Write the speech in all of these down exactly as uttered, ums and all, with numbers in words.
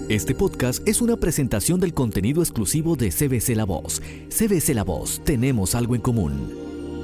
Este podcast es una presentación del contenido exclusivo de C B C La Voz. C B C La Voz, tenemos algo en común.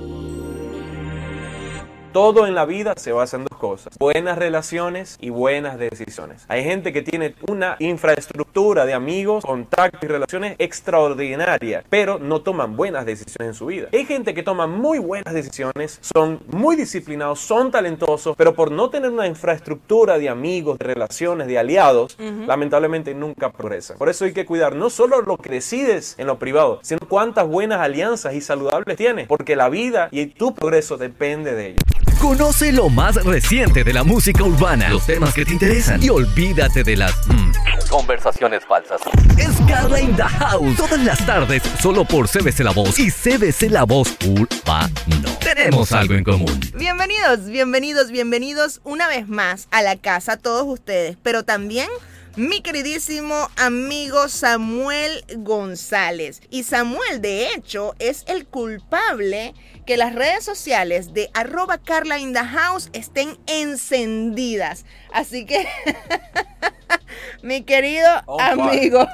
Todo en la vida se basa en dos cosas: buenas relaciones y buenas decisiones. Hay gente que tiene una infraestructura de amigos, contactos y relaciones extraordinarias, pero no toman buenas decisiones en su vida. Hay gente que toma muy buenas decisiones, son muy disciplinados, son talentosos, pero por no tener una infraestructura de amigos, de relaciones, de aliados, uh-huh. lamentablemente nunca progresan. Por eso hay que cuidar no solo lo que decides en lo privado, sino cuántas buenas alianzas y saludables tienes, porque la vida y tu progreso depende de ello. Conoce lo más reciente de la música urbana, los temas que te interesan y olvídate de las mm, conversaciones falsas. Es Carla in the House, todas las tardes, solo por C B C La Voz y C B C La Voz Urbano. Tenemos algo en común. Bienvenidos, bienvenidos, bienvenidos una vez más a la casa todos ustedes, pero también mi queridísimo amigo Samuel González. Y Samuel, de hecho, es el culpable que las redes sociales de arroba Carla in the House estén encendidas. Así que, mi querido oh, amigo,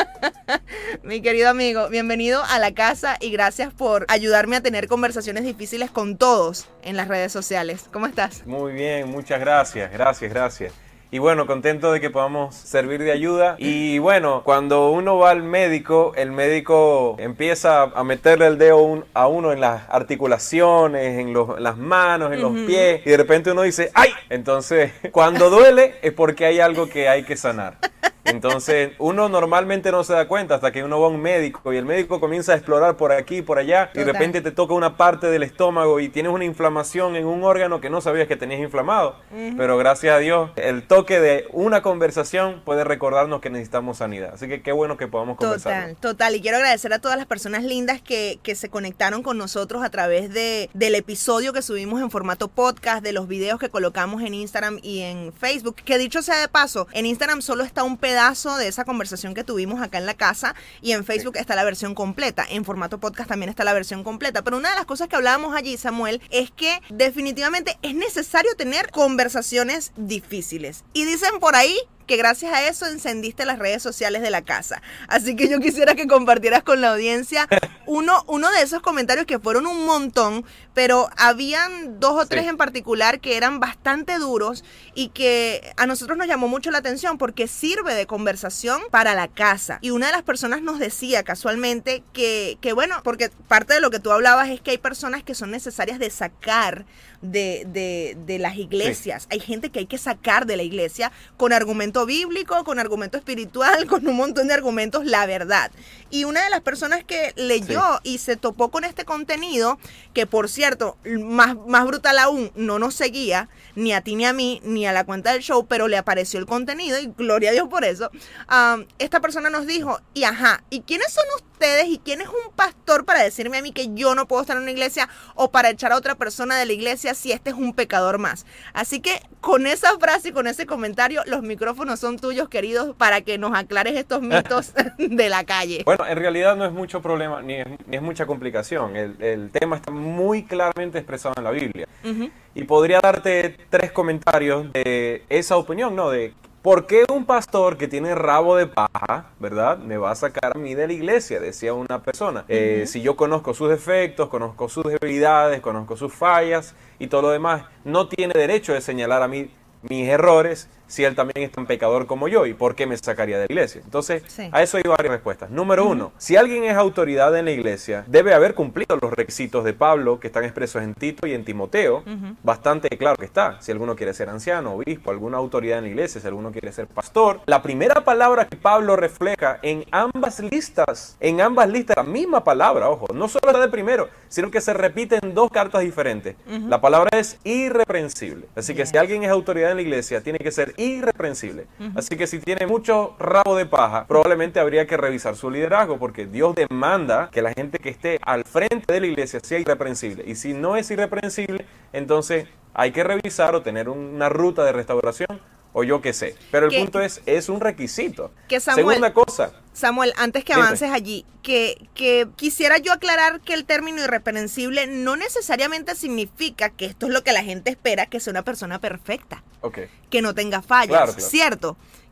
mi querido amigo, bienvenido a la casa y gracias por ayudarme a tener conversaciones difíciles con todos en las redes sociales. ¿Cómo estás? Muy bien, muchas gracias, gracias, gracias. Y bueno, contento de que podamos servir de ayuda. Y bueno, cuando uno va al médico, el médico empieza a meterle el dedo un, a uno en las articulaciones, en, los, en las manos, en uh-huh. los pies. Y de repente uno dice, ¡ay! Entonces, cuando duele es porque hay algo que hay que sanar. Entonces, uno normalmente no se da cuenta hasta que uno va a un médico y el médico comienza a explorar por aquí y por allá. Total. Y de repente te toca una parte del estómago y tienes una inflamación en un órgano que no sabías que tenías inflamado. Uh-huh. Pero gracias a Dios, el toque de una conversación puede recordarnos que necesitamos sanidad. Así que qué bueno que podamos conversar. Total, total. Y quiero agradecer a todas las personas lindas que, que se conectaron con nosotros a través de, del episodio que subimos en formato podcast, de los videos que colocamos en Instagram y en Facebook. Que dicho sea de paso, en Instagram solo está un pedazo de esa conversación que tuvimos acá en la casa y en Facebook está la versión completa. En formato podcast también está la versión completa. Pero una de las cosas que hablábamos allí, Samuel, es que definitivamente es necesario tener conversaciones difíciles. Y dicen por ahí que gracias a eso encendiste las redes sociales de la casa. Así que yo quisiera que compartieras con la audiencia uno, uno de esos comentarios que fueron un montón, pero habían dos o tres sí. en particular que eran bastante duros y que a nosotros nos llamó mucho la atención porque sirve de conversación para la casa. Y una de las personas nos decía casualmente que, que bueno, porque parte de lo que tú hablabas es que hay personas que son necesarias de sacar de, de, de las iglesias. Sí. Hay gente que hay que sacar de la iglesia con argumentos bíblico, con argumento espiritual, con un montón de argumentos, la verdad. Y una de las personas que leyó sí. y se topó con este contenido, que por cierto, más, más brutal aún, no nos seguía, ni a ti ni a mí, ni a la cuenta del show, pero le apareció el contenido y gloria a Dios por eso. Um, esta persona nos dijo, y ajá, ¿y quiénes son ustedes y quién es un pastor para decirme a mí que yo no puedo estar en una iglesia o para echar a otra persona de la iglesia si este es un pecador más? Así que con esa frase y con ese comentario, los micrófonos son tuyos, queridos, para que nos aclares estos mitos de la calle. Bueno, en realidad no es mucho problema, ni es, ni es mucha complicación. El, el tema está muy claramente expresado en la Biblia. Uh-huh. Y podría darte tres comentarios de esa opinión, ¿no? De ¿por qué un pastor que tiene rabo de paja, verdad, me va a sacar a mí de la iglesia? Decía una persona. Uh-huh. Eh, si yo conozco sus defectos, conozco sus debilidades, conozco sus fallas y todo lo demás, no tiene derecho de señalar a mí mis errores si él también es tan pecador como yo, ¿y por qué me sacaría de la iglesia? Entonces, sí. a eso hay varias respuestas. Número uh-huh. uno, si alguien es autoridad en la iglesia, debe haber cumplido los requisitos de Pablo, que están expresos en Tito y en Timoteo, uh-huh. bastante claro que está. Si alguno quiere ser anciano, obispo, alguna autoridad en la iglesia, si alguno quiere ser pastor, la primera palabra que Pablo refleja en ambas listas, en ambas listas, la misma palabra, ojo, no solo la de primero, sino que se repite en dos cartas diferentes. Uh-huh. La palabra es irreprensible. Así que yes. si alguien es autoridad en la iglesia, tiene que ser irreprensible. Uh-huh. Así que si tiene mucho rabo de paja, probablemente habría que revisar su liderazgo, porque Dios demanda que la gente que esté al frente de la iglesia sea irreprensible. Y si no es irreprensible, entonces hay que revisar o tener una ruta de restauración o yo qué sé. Pero el que, punto es, es un requisito. Que Samuel, Segunda cosa. Samuel, antes que avances allí, que, que quisiera yo aclarar que el término irreprensible no necesariamente significa que esto es lo que la gente espera, que sea una persona perfecta. Okay. Que no tenga fallas, claro, claro. ¿cierto?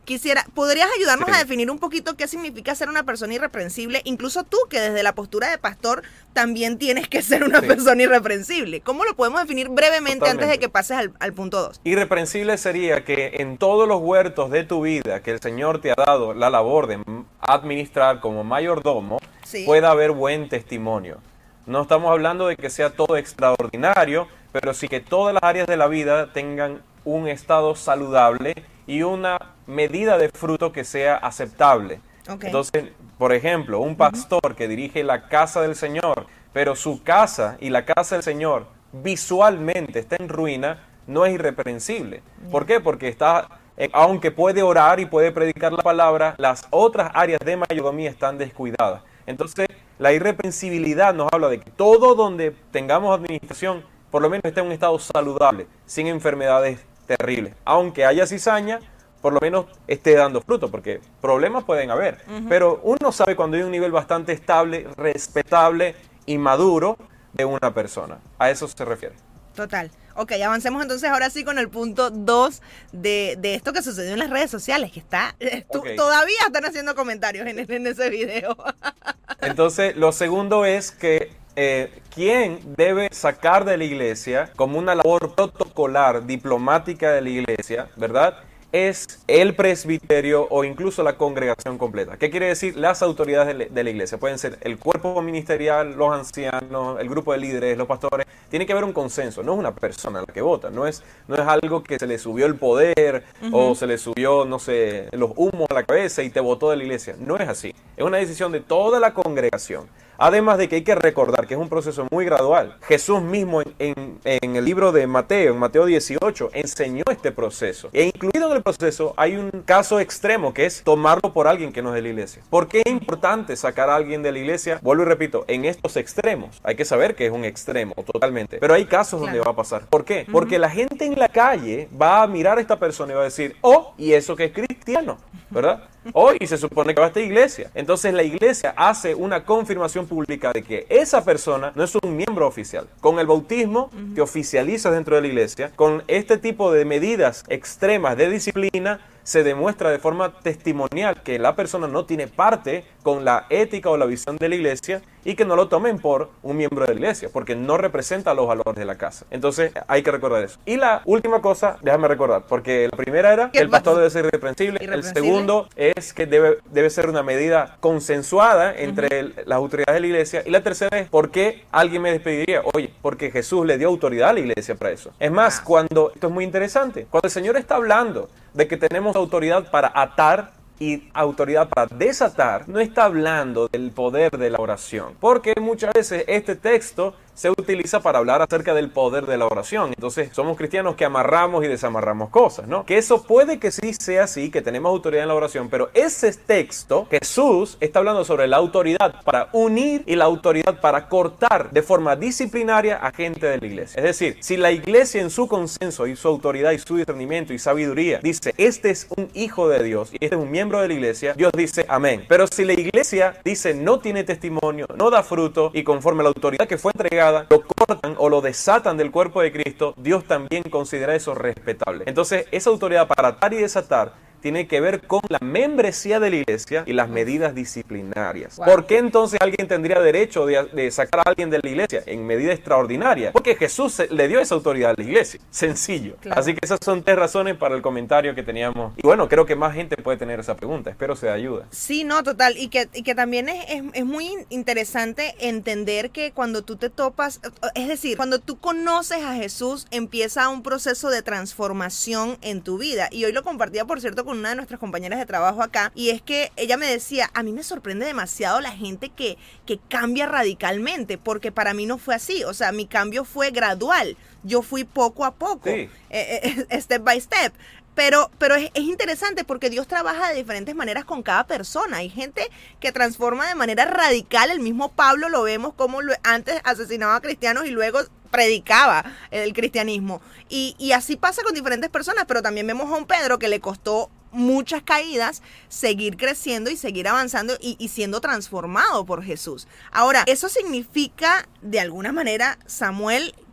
Quisiera, ¿podrías ayudarnos Sí. a definir un poquito qué significa ser una persona irreprensible? Incluso tú, que desde la postura de pastor también tienes que ser una Sí. persona irreprensible. ¿Cómo lo podemos definir brevemente Totalmente. antes de que pases al, al punto dos? Irreprensible sería que en todos los huertos de tu vida que el Señor te ha dado la labor de administrar como mayordomo, Sí. pueda haber buen testimonio. No estamos hablando de que sea todo extraordinario, pero sí que todas las áreas de la vida tengan un estado saludable y una medida de fruto que sea aceptable. Ok. Entonces, por ejemplo, un pastor que dirige la casa del Señor, pero su casa y la casa del Señor visualmente está en ruina, no es irreprensible. ¿Por qué? Porque está, eh, aunque puede orar y puede predicar la palabra, las otras áreas de mayordomía están descuidadas. Entonces, la irreprensibilidad nos habla de que todo donde tengamos administración, por lo menos esté en un estado saludable, sin enfermedades terribles. Aunque haya cizaña, por lo menos esté dando fruto, porque problemas pueden haber. Uh-huh. Pero uno sabe cuando hay un nivel bastante estable, respetable y maduro de una persona. A eso se refiere. Total. Ok, avancemos entonces ahora sí con el punto dos de, de esto que sucedió en las redes sociales, que está, tú, Okay. todavía están haciendo comentarios en, en ese video. Entonces, lo segundo es que eh, ¿quién debe sacar de la iglesia como una labor protocolar, diplomática de la iglesia, verdad? Es el presbiterio o incluso la congregación completa. ¿Qué quiere decir? Las autoridades de, de la iglesia. Pueden ser el cuerpo ministerial, los ancianos, el grupo de líderes, los pastores. Tiene que haber un consenso. No es una persona la que vota. No es, no es algo que se le subió el poder uh-huh. o se le subió, no sé, los humos a la cabeza y te votó de la iglesia. No es así. Es una decisión de toda la congregación. Además de que hay que recordar que es un proceso muy gradual. Jesús mismo en, en, en el libro de Mateo, en Mateo dieciocho, enseñó este proceso. E incluido en el proceso hay un caso extremo que es tomarlo por alguien que no es de la iglesia. ¿Por qué es importante sacar a alguien de la iglesia? Vuelvo y repito, en estos extremos. Hay que saber que es un extremo totalmente. Pero hay casos claro. donde va a pasar. ¿Por qué? Uh-huh. Porque la gente en la calle va a mirar a esta persona y va a decir, oh, y eso que es cristiano, ¿verdad? Oh, y se supone que va a esta iglesia. Entonces la iglesia hace una confirmación pública de que esa persona no es un miembro oficial. Con el bautismo uh-huh. que oficializa dentro de la iglesia, con este tipo de medidas extremas de disciplina, se demuestra de forma testimonial que la persona no tiene parte con la ética o la visión de la iglesia y que no lo tomen por un miembro de la iglesia, porque no representa los valores de la casa. Entonces hay que recordar eso. Y la última cosa, déjame recordar, porque la primera era que el pastor debe ser irreprensible, irreprensible. El segundo es que debe, debe ser una medida consensuada entre uh-huh. el, las autoridades de la iglesia, y la tercera es ¿por qué alguien me despediría? Oye, porque Jesús le dio autoridad a la iglesia para eso. Es más, ah. cuando, esto es muy interesante, cuando el Señor está hablando de que tenemos autoridad para atar y autoridad para desatar, no está hablando del poder de la oración, porque muchas veces este texto se utiliza para hablar acerca del poder de la oración. Entonces somos cristianos que amarramos y desamarramos cosas, ¿no? Que eso puede que sí sea así, que tenemos autoridad en la oración, pero ese texto, Jesús está hablando sobre la autoridad para unir y la autoridad para cortar de forma disciplinaria a gente de la iglesia. Es decir, si la iglesia en su consenso y su autoridad y su discernimiento y sabiduría dice, este es un hijo de Dios y este es un miembro de la iglesia, Dios dice amén. Pero si la iglesia dice no tiene testimonio, no da fruto y conforme a la autoridad que fue entregada, lo cortan o lo desatan del cuerpo de Cristo, Dios también considera eso respetable. Entonces, esa autoridad para atar y desatar tiene que ver con la membresía de la iglesia y las medidas disciplinarias. Wow. ¿Por qué entonces alguien tendría derecho de, de sacar a alguien de la iglesia en medida extraordinaria? Porque Jesús se, le dio esa autoridad a la iglesia. Sencillo. Claro. Así que esas son tres razones para el comentario que teníamos. Y bueno, creo que más gente puede tener esa pregunta. Espero sea de ayuda. Sí, no, total. Y que, y que también es, es, es muy interesante entender que cuando tú te topas, es decir, cuando tú conoces a Jesús, empieza un proceso de transformación en tu vida. Y hoy lo compartía, por cierto, con una de nuestras compañeras de trabajo acá, y es que ella me decía, a mí me sorprende demasiado la gente que, que cambia radicalmente, porque para mí no fue así, o sea, mi cambio fue gradual, yo fui poco a poco, sí. eh, eh, step by step. Pero, pero es, es interesante porque Dios trabaja de diferentes maneras con cada persona. Hay gente que transforma de manera radical. El mismo Pablo lo vemos como lo, antes asesinaba a cristianos y luego predicaba el cristianismo. Y, y así pasa con diferentes personas, pero también vemos a un Pedro que le costó muchas caídas seguir creciendo y seguir avanzando y, y siendo transformado por Jesús. Ahora, eso significa de alguna manera, Samuel,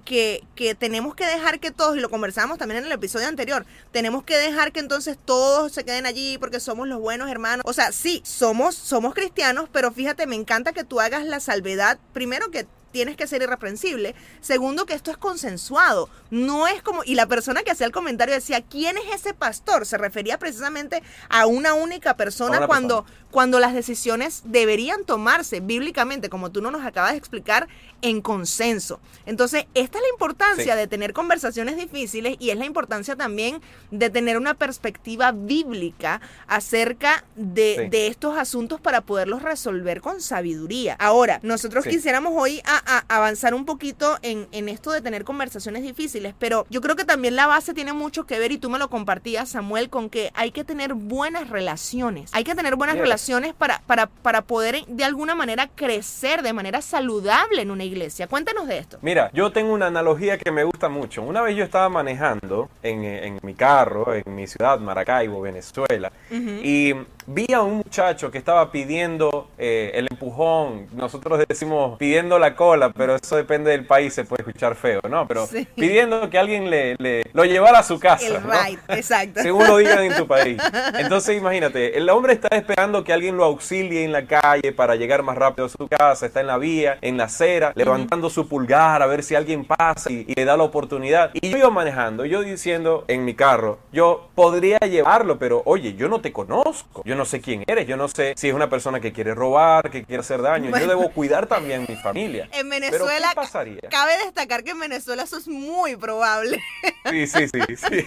que, que tenemos que dejar que todos, y lo conversamos también en el episodio anterior, tenemos que dejar que entonces todos se queden allí porque somos los buenos hermanos. O sea, sí, somos, somos cristianos, pero fíjate, me encanta que tú hagas la salvedad, primero que tienes que ser irreprensible. Segundo, que esto es consensuado. No es como... Y la persona que hacía el comentario decía, ¿quién es ese pastor? Se refería precisamente a una única persona, una cuando, persona. cuando las decisiones deberían tomarse bíblicamente, como tú no nos acabas de explicar, en consenso. Entonces, esta es la importancia Sí. de tener conversaciones difíciles, y es la importancia también de tener una perspectiva bíblica acerca de, Sí. de estos asuntos para poderlos resolver con sabiduría. Ahora, nosotros Sí. quisiéramos hoy a, a avanzar un poquito en, en esto de tener conversaciones difíciles, pero yo creo que también la base tiene mucho que ver, y tú me lo compartías, Samuel, con que hay que tener buenas relaciones. Hay que tener buenas Yes. relaciones para, para, para poder de alguna manera crecer de manera saludable en una iglesia. Cuéntanos de esto. Mira, yo tengo una analogía que me gusta mucho. Una vez yo estaba manejando en, en mi carro, en mi ciudad, Maracaibo, Venezuela, Uh-huh. y vi a un muchacho que estaba pidiendo eh, el empujón. Nosotros decimos pidiendo la cola, pero eso depende del país, se puede escuchar feo, ¿no? Pero Sí. pidiendo que alguien le, le lo llevara a su casa, El ¿no? ride, exacto. Según lo digan en tu país. Entonces imagínate, el hombre está esperando que alguien lo auxilie en la calle para llegar más rápido a su casa, está en la vía, en la acera, levantando su pulgar a ver si alguien pasa y, y le da la oportunidad. Y yo iba manejando, yo diciendo en mi carro, yo podría llevarlo, pero oye, yo no te conozco, yo no sé quién eres, yo no sé si es una persona que quiere robar, que quiere hacer daño, Bueno. yo debo cuidar también mi familia. En Pero Venezuela, ¿qué pasaría? cabe destacar que en Venezuela eso es muy probable. Sí, sí, sí, sí.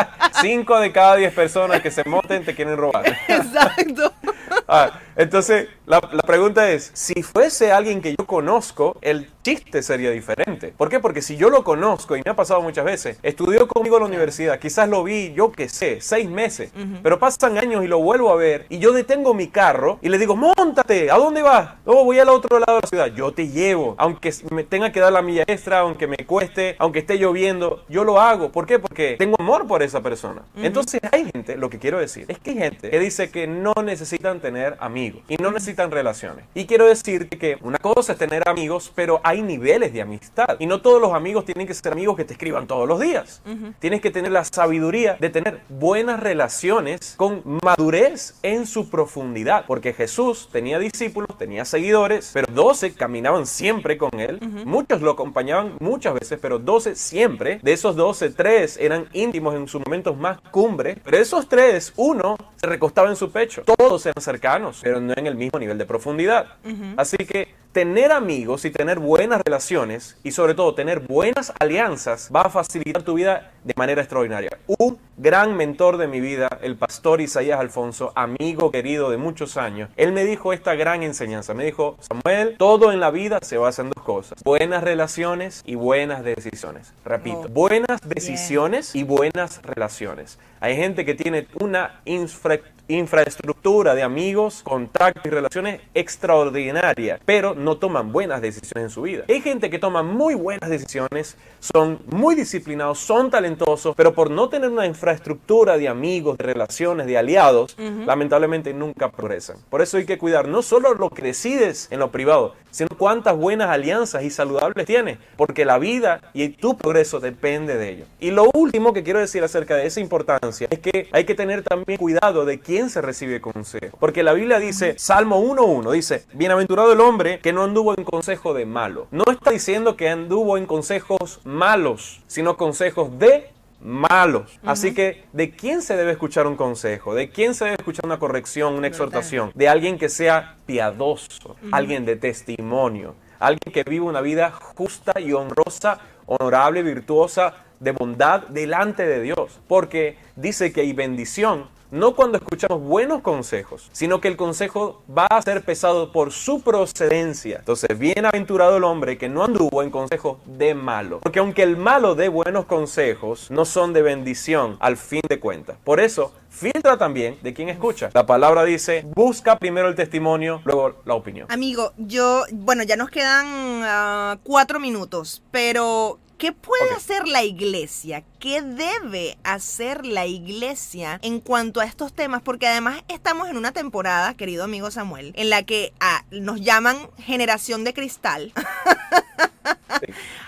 Cinco de cada diez personas que se monten te quieren robar. Exacto. Ah, entonces, la, la pregunta es, si fuese alguien que yo conozco, el chiste sería diferente. ¿Por qué? Porque si yo lo conozco, y me ha pasado muchas veces, estudió conmigo en la universidad, quizás lo vi, yo qué sé, seis meses, uh-huh. pero pasan años y lo vuelvo a ver, y yo detengo mi carro y le digo, móntate, ¿a dónde vas? No, voy al otro lado de la ciudad, yo te llevo, aunque me tenga que dar la milla extra, aunque me cueste, aunque esté lloviendo, yo lo hago. ¿Por qué? Porque tengo amor por esa persona. Uh-huh. Entonces hay gente, lo que quiero decir, es que hay gente que dice que no necesitan tener amigos y no necesitan relaciones. Y quiero decir que una cosa es tener amigos, pero hay niveles de amistad. Y no todos los amigos tienen que ser amigos que te escriban todos los días. Uh-huh. Tienes que tener la sabiduría de tener buenas relaciones con madurez en su profundidad. Porque Jesús tenía discípulos, tenía seguidores, pero doce caminaban siempre con él. Uh-huh. Muchos lo acompañaban muchas veces, pero doce siempre. De esos doce, tres eran íntimos en sus momentos más cumbre. Pero esos tres, uno se recostaba en su pecho. Todos eran cercanos, pero no en el mismo nivel de profundidad. Uh-huh. Así que tener amigos y tener buenas relaciones y sobre todo tener buenas alianzas va a facilitar tu vida de manera extraordinaria. Un gran mentor de mi vida, el pastor Isaías Alfonso, amigo querido de muchos años, él me dijo esta gran enseñanza. Me dijo, Samuel, todo en la vida se basa en dos cosas: buenas relaciones y buenas decisiones. Repito, oh. buenas decisiones yeah. y buenas relaciones. Hay gente que tiene una infra infraestructura de amigos, contactos y relaciones extraordinaria, pero no toman buenas decisiones en su vida. Hay gente que toma muy buenas decisiones, son muy disciplinados, son talentosos, pero por no tener una infraestructura de amigos, de relaciones, de aliados, uh-huh. lamentablemente nunca progresan. Por eso hay que cuidar no solo lo que decides en lo privado, sino cuántas buenas alianzas y saludables tienes, porque la vida y tu progreso depende de ello. Y lo último que quiero decir acerca de esa importancia es que hay que tener también cuidado de quién se recibe consejo. Porque la Biblia dice, Salmo uno uno, dice, bienaventurado el hombre que no anduvo en consejo de malo. No está diciendo que anduvo en consejos malos, sino consejos de malos. Uh-huh. Así que, ¿de quién se debe escuchar un consejo? ¿De quién se debe escuchar una corrección, una exhortación? De alguien que sea piadoso, uh-huh. alguien de testimonio, alguien que viva una vida justa y honrosa, honorable, virtuosa, de bondad delante de Dios. Porque dice que hay bendición no cuando escuchamos buenos consejos, sino que el consejo va a ser pesado por su procedencia. Entonces, bienaventurado el hombre que no anduvo en consejos de malo. Porque aunque el malo dé buenos consejos, no son de bendición al fin de cuentas. Por eso, filtra también de quién escucha. La palabra dice, busca primero el testimonio, luego la opinión. Amigo, yo, bueno, ya nos quedan uh, cuatro minutos, pero ¿qué puede okay. hacer la iglesia? ¿Qué debe hacer la iglesia en cuanto a estos temas? Porque además estamos en una temporada, querido amigo Samuel, en la que ah, nos llaman generación de cristal. Sí.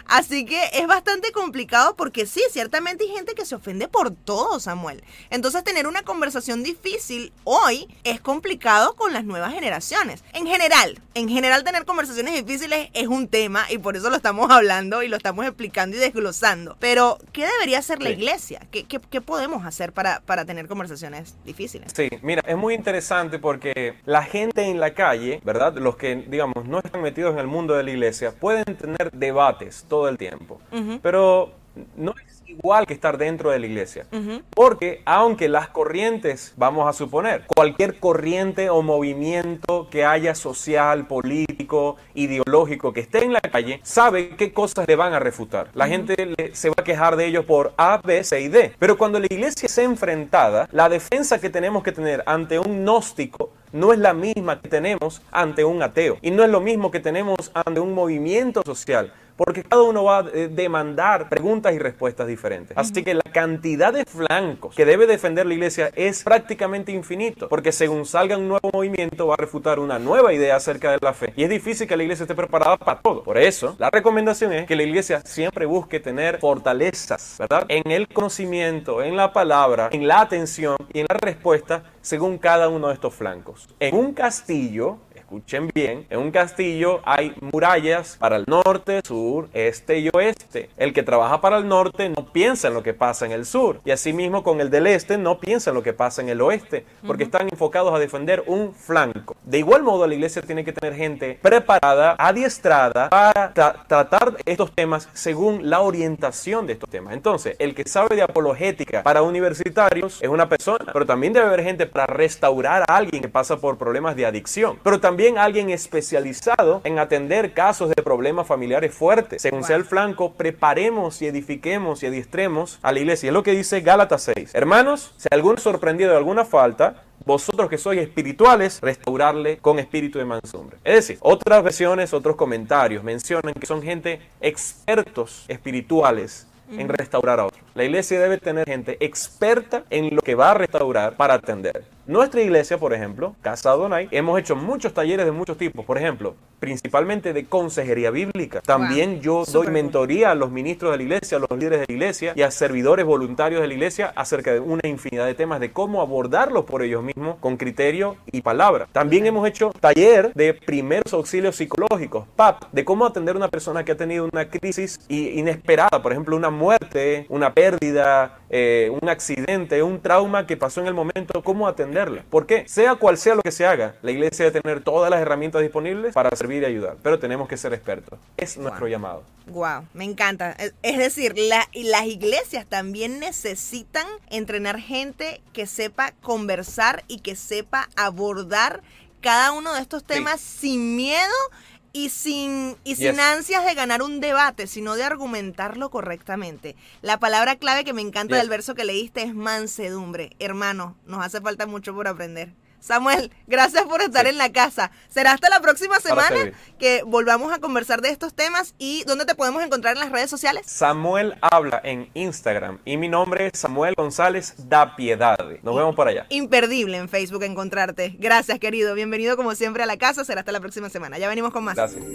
Así que es bastante complicado porque sí, ciertamente hay gente que se ofende por todo, Samuel. Entonces tener una conversación difícil hoy es complicado con las nuevas generaciones. En general, en general tener conversaciones difíciles es un tema y por eso lo estamos hablando y lo estamos explicando y desglosando. Pero, ¿qué debería hacer la Sí. iglesia? ¿Qué, qué, qué podemos hacer para, para tener conversaciones difíciles? Sí, mira, es muy interesante porque la gente en la calle, ¿verdad? Los que, digamos, no están metidos en el mundo de la iglesia, pueden tener debates todo el tiempo, Uh-huh. pero no es igual que estar dentro de la iglesia. Uh-huh. Porque aunque las corrientes, vamos a suponer, cualquier corriente o movimiento que haya social, político, ideológico que esté en la calle, sabe qué cosas le van a refutar. La uh-huh. gente le, se va a quejar de ellos por A, B, C y D. Pero cuando la iglesia es enfrentada, la defensa que tenemos que tener ante un gnóstico no es la misma que tenemos ante un ateo. Y no es lo mismo que tenemos ante un movimiento social. Porque cada uno va a demandar preguntas y respuestas diferentes. Así que la cantidad de flancos que debe defender la iglesia es prácticamente infinito. Porque según salga un nuevo movimiento va a refutar una nueva idea acerca de la fe. Y es difícil que la iglesia esté preparada para todo. Por eso, la recomendación es que la iglesia siempre busque tener fortalezas, ¿verdad? En el conocimiento, en la palabra, en la atención y en la respuesta según cada uno de estos flancos. En un castillo, escuchen bien, en un castillo hay murallas para el norte, sur, este y oeste. El que trabaja para el norte no piensa en lo que pasa en el sur. Y asimismo con el del este no piensa en lo que pasa en el oeste. Porque uh-huh. están enfocados a defender un flanco. De igual modo la iglesia tiene que tener gente preparada, adiestrada para tra- tratar estos temas según la orientación de estos temas. Entonces, el que sabe de apologética para universitarios es una persona. Pero también debe haber gente para restaurar a alguien que pasa por problemas de adicción. Pero también También alguien especializado en atender casos de problemas familiares fuertes. Según wow. sea el flanco, preparemos y edifiquemos y adiestremos a la iglesia. Es lo que dice Gálatas seis. Hermanos, si alguno es sorprendido de alguna falta, vosotros que sois espirituales, restaurarle con espíritu de mansedumbre. Es decir, otras versiones, otros comentarios mencionan que son gente expertos espirituales en restaurar a otros. La iglesia debe tener gente experta en lo que va a restaurar para atender. Nuestra iglesia, por ejemplo, Casa Adonai, hemos hecho muchos talleres de muchos tipos. Por ejemplo, principalmente de consejería bíblica. También wow. yo Super doy mentoría a los ministros de la iglesia, a los líderes de la iglesia y a servidores voluntarios de la iglesia acerca de una infinidad de temas de cómo abordarlos por ellos mismos con criterio y palabra. También hemos hecho taller de primeros auxilios psicológicos, P A P, de cómo atender a una persona que ha tenido una crisis inesperada, por ejemplo, una muerte, una pérdida, eh, un accidente, un trauma que pasó en el momento, cómo atenderla. ¿Por qué? Sea cual sea lo que se haga, la iglesia debe tener todas las herramientas disponibles para servir y ayudar, pero tenemos que ser expertos. Es wow. nuestro llamado. Wow, me encanta. Es decir, la, las iglesias también necesitan entrenar gente que sepa conversar y que sepa abordar cada uno de estos temas sí. sin miedo y sin, y sin yes. ansias de ganar un debate, sino de argumentarlo correctamente. La palabra clave que me encanta yes. del verso que leíste es mansedumbre. Hermano, nos hace falta mucho por aprender. Samuel, gracias por estar sí. en la casa. Será hasta la próxima semana que volvamos a conversar de estos temas. ¿Y dónde te podemos encontrar en las redes sociales? Samuel Habla en Instagram. Y mi nombre es Samuel González da Piedad. Nos vemos por allá. Imperdible en Facebook encontrarte. Gracias, querido. Bienvenido como siempre a la casa. Será hasta la próxima semana. Ya venimos con más. Gracias.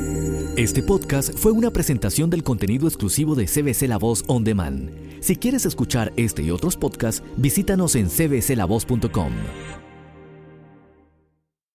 Este podcast fue una presentación del contenido exclusivo de C B C La Voz On Demand. Si quieres escuchar este y otros podcasts, visítanos en c b c la voz punto com.